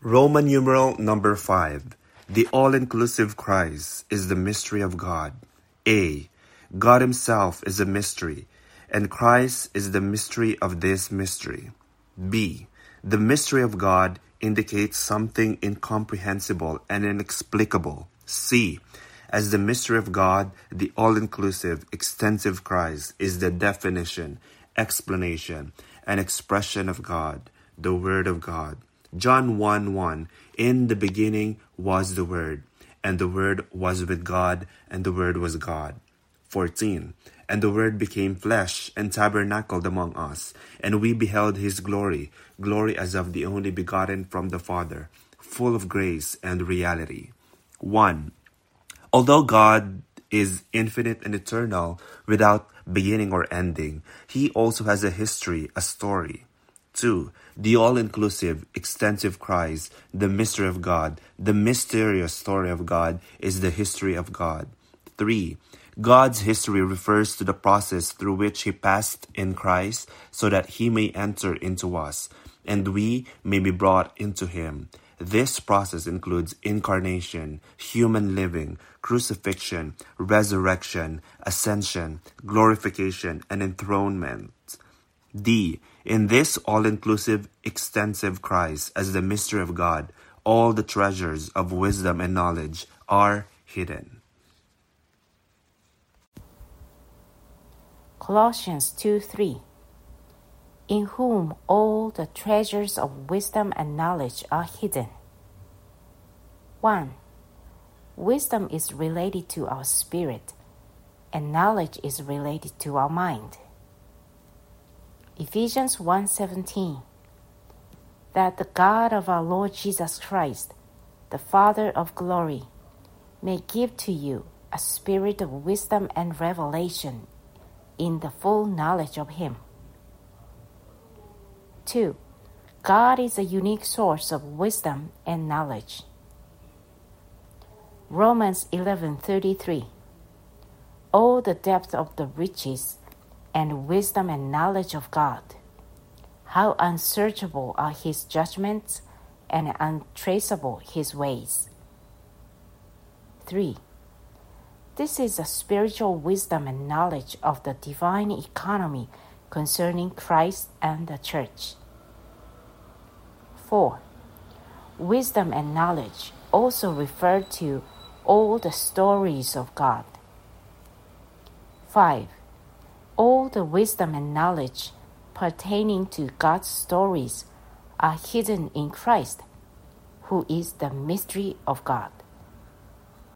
Roman numeral number 5. The all-inclusive Christ is the mystery of God. A. God himself is a mystery, and Christ is the mystery of this mystery. B. The mystery of God indicates something incomprehensible and inexplicable. C. As the mystery of God, the all-inclusive, extensive Christ is the definition, explanation, and expression of God, the Word of God. John 1:1, in the beginning was the Word, and the Word was with God, and the Word was God. 14, and the Word became flesh and tabernacled among us, and we beheld his glory, glory as of the only begotten from the Father, full of grace and reality. 1. Although God is infinite and eternal, without beginning or ending, he also has a history, a story. 2. The all-inclusive, extensive Christ, the mystery of God, the mysterious story of God, is the history of God. 3. God's history refers to the process through which he passed in Christ so that he may enter into us, and we may be brought into him. This process includes incarnation, human living, crucifixion, resurrection, ascension, glorification, and enthronement. D. In this all-inclusive, extensive Christ, as the mystery of God, all the treasures of wisdom and knowledge are hidden. Colossians 2:3. In whom all the treasures of wisdom and knowledge are hidden. 1. Wisdom is related to our spirit, and knowledge is related to our mind. Ephesians 1:17. That the God of our Lord Jesus Christ, the Father of glory, may give to you a spirit of wisdom and revelation in the full knowledge of him. 2. God is a unique source of wisdom and knowledge. Romans 11:33. Oh, the depth of the riches and wisdom and knowledge of God! How unsearchable are his judgments and untraceable his ways. 3. This is a spiritual wisdom and knowledge of the divine economy concerning Christ and the church. 4. Wisdom and knowledge also refer to all the stories of God. 5. All the wisdom and knowledge pertaining to God's stories are hidden in Christ, who is the mystery of God.